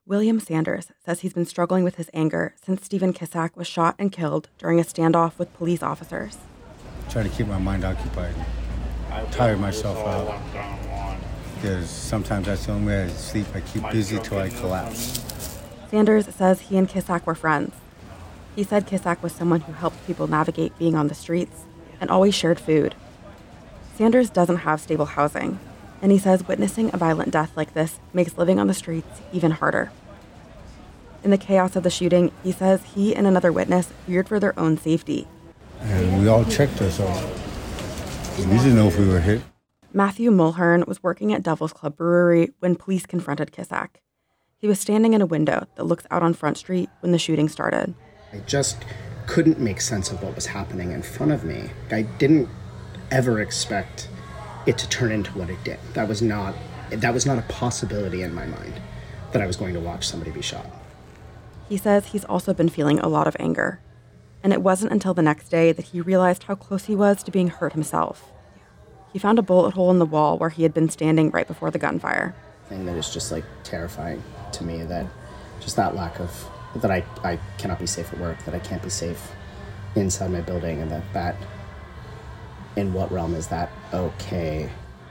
William Sanders says he's been struggling with his anger since Stephen Kissack was shot and killed during a standoff with police officers. Try to keep my mind occupied, tire myself out, because sometimes that's the only way I sleep. I keep busy till I collapse. Sanders says he and Kissack were friends. He said Kissack was someone who helped people navigate being on the streets and always shared food. Sanders doesn't have stable housing, and he says witnessing a violent death like this makes living on the streets even harder. In the chaos of the shooting, he says he and another witness feared for their own safety. And we all checked ourselves. We didn't know if we were hit. Matthew Mulhern was working at Devil's Club Brewery when police confronted Kissack. He was standing in a window that looks out on Front Street when the shooting started. I just couldn't make sense of what was happening in front of me. I didn't ever expect it to turn into what it did. That was not a possibility in my mind, that I was going to watch somebody be shot. He says he's also been feeling a lot of anger. And it wasn't until the next day that he realized how close he was to being hurt himself. He found a bullet hole in the wall where he had been standing right before the gunfire. Thing that is just terrifying to me, that just that lack of, that I cannot be safe at work, that I can't be safe inside my building, and that in what realm is that okay?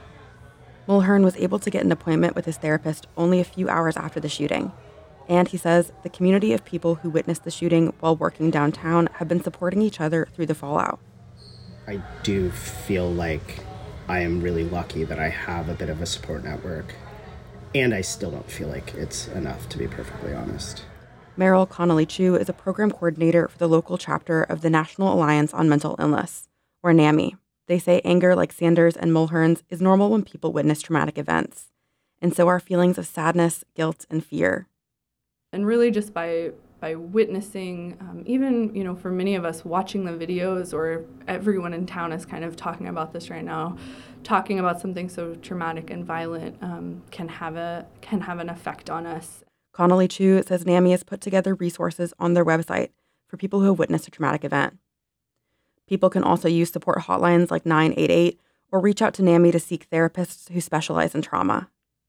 Mulhern was able to get an appointment with his therapist only a few hours after the shooting. And he says the community of people who witnessed the shooting while working downtown have been supporting each other through the fallout. I do feel like I am really lucky that I have a bit of a support network. And I still don't feel like it's enough, to be perfectly honest. Meryl Connolly Chu is a program coordinator for the local chapter of the National Alliance on Mental Illness, or NAMI. They say anger like Sanders and Mulhern's is normal when people witness traumatic events. And so are feelings of sadness, guilt, and fear. And really just by witnessing, even, for many of us watching the videos, or everyone in town is kind of talking about this right now, talking about something so traumatic and violent can have an effect on us. Connolly Chu says NAMI has put together resources on their website for people who have witnessed a traumatic event. People can also use support hotlines like 988 or reach out to NAMI to seek therapists who specialize in trauma.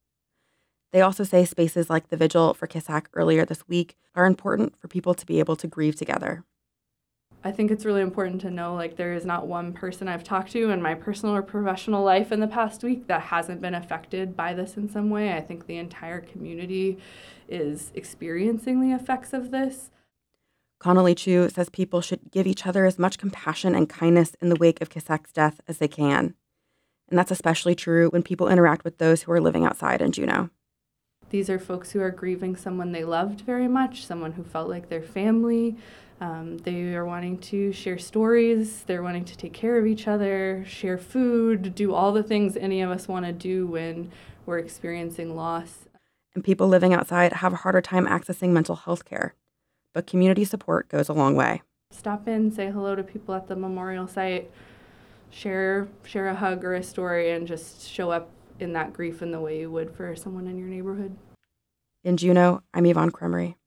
They also say spaces like the vigil for Kissack earlier this week are important for people to be able to grieve together. I think it's really important to know, there is not one person I've talked to in my personal or professional life in the past week that hasn't been affected by this in some way. I think the entire community is experiencing the effects of this. Connolly Chu says people should give each other as much compassion and kindness in the wake of Kissack's death as they can. And that's especially true when people interact with those who are living outside in Juneau. These are folks who are grieving someone they loved very much, someone who felt like their family. They are wanting to share stories. They're wanting to take care of each other, share food, do all the things any of us want to do when we're experiencing loss. And people living outside have a harder time accessing mental health care. But community support goes a long way. Stop in, say hello to people at the memorial site, share a hug or a story, and just show up in that grief in the way you would for someone in your neighborhood. In Juneau, I'm Yvonne Cremery.